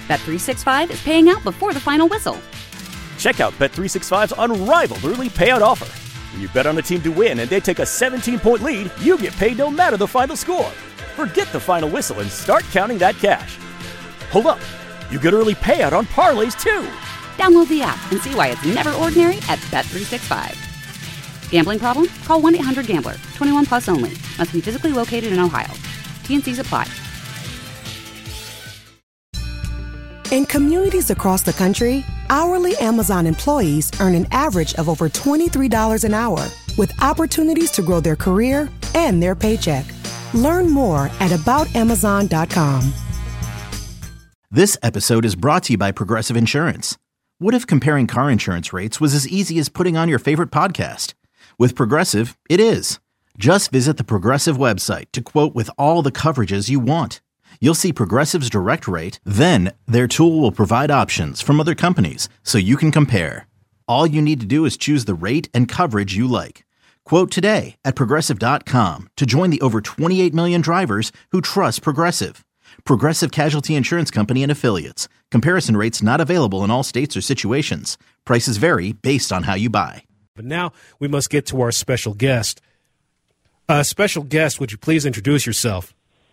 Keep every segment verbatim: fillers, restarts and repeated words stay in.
Bet three sixty-five is paying out before the final whistle. Check out Bet three sixty-five's unrivaled early payout offer. When you bet on a team to win and they take a seventeen-point lead, you get paid no matter the final score. Forget the final whistle and start counting that cash. Hold up. You get early payout on parlays, too. Download the app and see why it's never ordinary at Bet three sixty-five. Gambling problem? Call one eight hundred gambler. twenty-one plus only. Must be physically located in Ohio. T N Cs apply. In communities across the country, hourly Amazon employees earn an average of over twenty-three dollars an hour, with opportunities to grow their career and their paycheck. Learn more at about amazon dot com. This episode is brought to you by Progressive Insurance. What if comparing car insurance rates was as easy as putting on your favorite podcast? With Progressive, it is. Just visit the Progressive website to quote with all the coverages you want. You'll see Progressive's direct rate, then their tool will provide options from other companies so you can compare. All you need to do is choose the rate and coverage you like. Quote today at progressive dot com to join the over twenty-eight million drivers who trust Progressive. Progressive Casualty Insurance Company and Affiliates. Comparison rates not available in all states or situations. Prices vary based on how you buy. But now we must get to our special guest. Uh, special guest, would you please introduce yourself?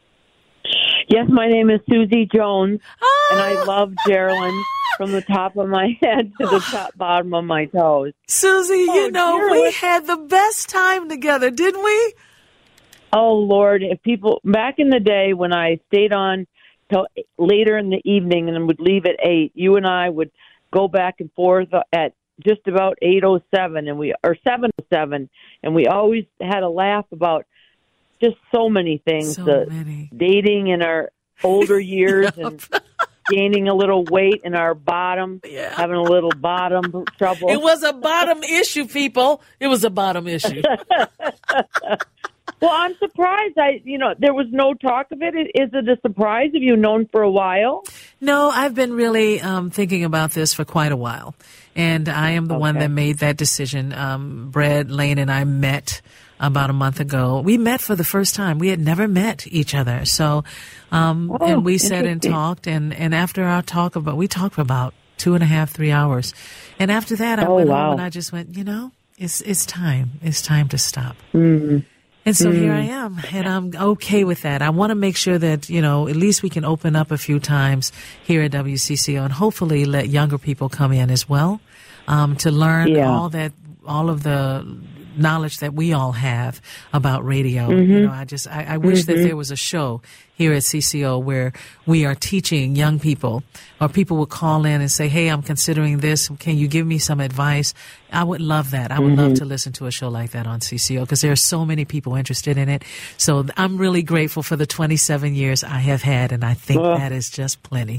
Yes, my name is Susie Jones, ah! and I love Geraldine from the top of my head to the top bottom of my toes. Susie, oh, you know, Geraldine. we had the best time together, didn't we? Oh, Lord, if people, back in the day when I stayed on till later in the evening and would leave at eight, you and I would go back and forth at just about eight oh seven, and we or seven oh seven, and we always had a laugh about just so many things, so the many. dating in our older years Yep. and gaining a little weight in our bottom, Yeah. having a little bottom trouble. It was a bottom issue, people. It was a bottom issue. Well, I'm surprised. I, you know, there was no talk of it. Is it a surprise? Have you known for a while? No, I've been really um, thinking about this for quite a while. And I am the Okay. one that made that decision. Um, Brad Lane and I met about a month ago. We met for the first time. We had never met each other. So, um, Oh, and we sat and interesting. talked. And, and after our talk about, we talked for about two and a half, three hours. And after that, I Oh, went wow. home and I just went, you know, it's, it's time. It's time to stop. Mm-hmm. And so here I am, and I'm okay with that. I want to make sure that, you know, at least we can open up a few times here at W C C O and hopefully let younger people come in as well, um, to learn Yeah. all that, all of the knowledge that we all have about radio. Mm-hmm. You know, I just, I, I wish Mm-hmm. that there was a show here at C C O where we are teaching young people, or people would call in and say, hey, I'm considering this. Can you give me some advice? I would love that. I would Mm-hmm. love to listen to a show like that on C C O because there are so many people interested in it. So I'm really grateful for the twenty-seven years I have had, and I think Well, that is just plenty.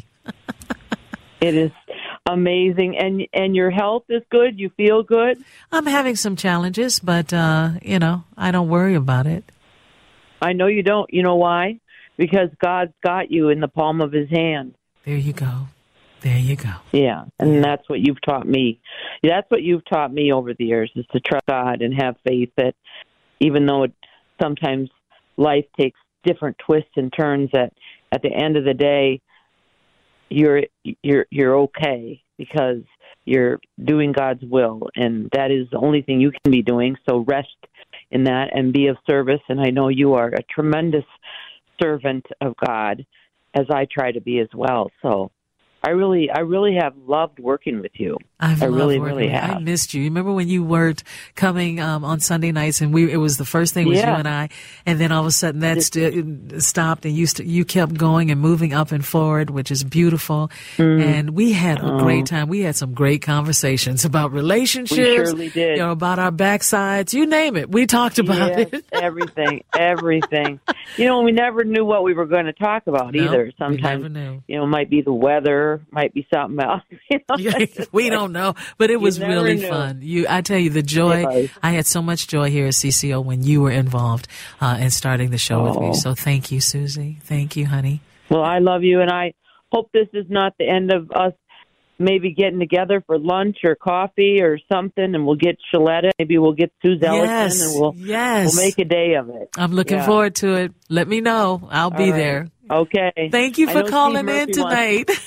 It is amazing. And and your health is good? You feel good? I'm having some challenges, but, uh, you know, I don't worry about it. I know you don't. You know why? Because God's got you in the palm of his hand. There you go. There you go. Yeah, and that's what you've taught me. That's what you've taught me over the years, is to trust God and have faith that even though it, sometimes life takes different twists and turns, that at the end of the day, you're you're you're okay because you're doing God's will, and that is the only thing you can be doing. So rest in that and be of service. And I know you are a tremendous servant of God, as I try to be as well. So I really, I really have loved working with you. I've I loved really, working really with you. have. I missed you. Remember when you weren't coming um, on Sunday nights, and we it was the first thing was Yeah. you and I, and then all of a sudden that st- stopped, and you st- you kept going and moving up and forward, which is beautiful. Mm. And we had a Oh. great time. We had some great conversations about relationships, We surely did. you know, about our backsides, you name it. We talked about Yes, it. everything, everything. You know, we never knew what we were going to talk about No, either. we Sometimes, never knew. you know, it might be the weather, might be something else. You know? We don't know, but it was never really knew. fun. You, I tell you, the joy. It was. I had so much joy here at C C O when you were involved uh, in starting the show with Oh. me. So thank you, Susie. Thank you, honey. Well, I love you, and I hope this is not the end of us maybe getting together for lunch or coffee or something, and we'll get Shaletta. Maybe we'll get Sue Ellison, Yes, and we'll yes. we'll make a day of it. I'm looking Yeah. forward to it. Let me know. I'll be All right. there. Okay. Thank you I for know calling Steve in Murphy wants- tonight.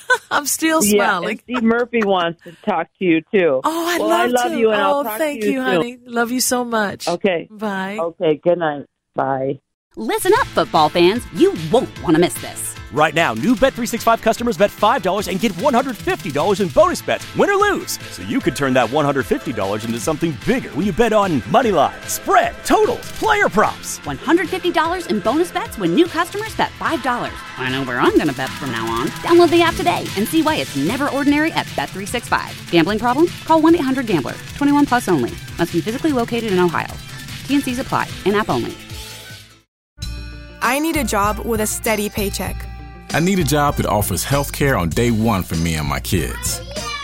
I'm still smiling. Yeah, and Steve Murphy wants to talk to you, too. Oh, I well, love I love to. you, and oh, I'll talk thank to you, you, soon. honey. Love you so much. Okay. Bye. Okay, good night. Bye. Listen up, football fans. You won't want to miss this. Right now, new Bet three sixty-five customers bet five dollars and get one hundred fifty dollars in bonus bets, win or lose. So you could turn that one hundred fifty dollars into something bigger when you bet on money line, spread, totals, player props. one hundred fifty dollars in bonus bets when new customers bet five dollars. I know where I'm going to bet from now on. Download the app today and see why it's never ordinary at Bet three sixty-five. Gambling problem? Call one eight hundred gambler. twenty-one plus only. Must be physically located in Ohio. T N Cs apply. In-app only. I need a job with a steady paycheck. I need a job that offers health care on day one for me and my kids.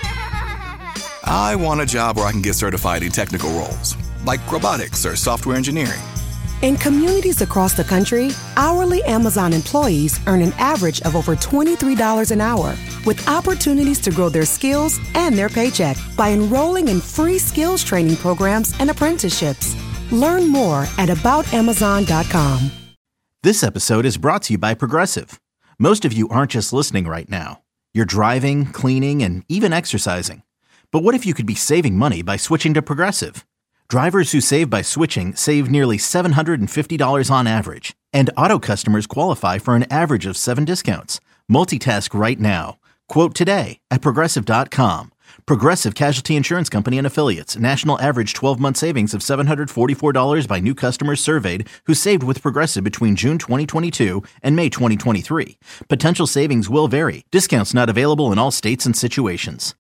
I want a job where I can get certified in technical roles, like robotics or software engineering. In communities across the country, hourly Amazon employees earn an average of over twenty-three dollars an hour, with opportunities to grow their skills and their paycheck by enrolling in free skills training programs and apprenticeships. Learn more at about amazon dot com. This episode is brought to you by Progressive. Most of you aren't just listening right now. You're driving, cleaning, and even exercising. But what if you could be saving money by switching to Progressive? Drivers who save by switching save nearly seven hundred fifty dollars on average. And auto customers qualify for an average of seven discounts. Multitask right now. Quote today at Progressive dot com. Progressive Casualty Insurance Company and Affiliates. National average twelve-month savings of seven hundred forty-four dollars by new customers surveyed who saved with Progressive between June twenty twenty-two and May twenty twenty-three. Potential savings will vary. Discounts not available in all states and situations.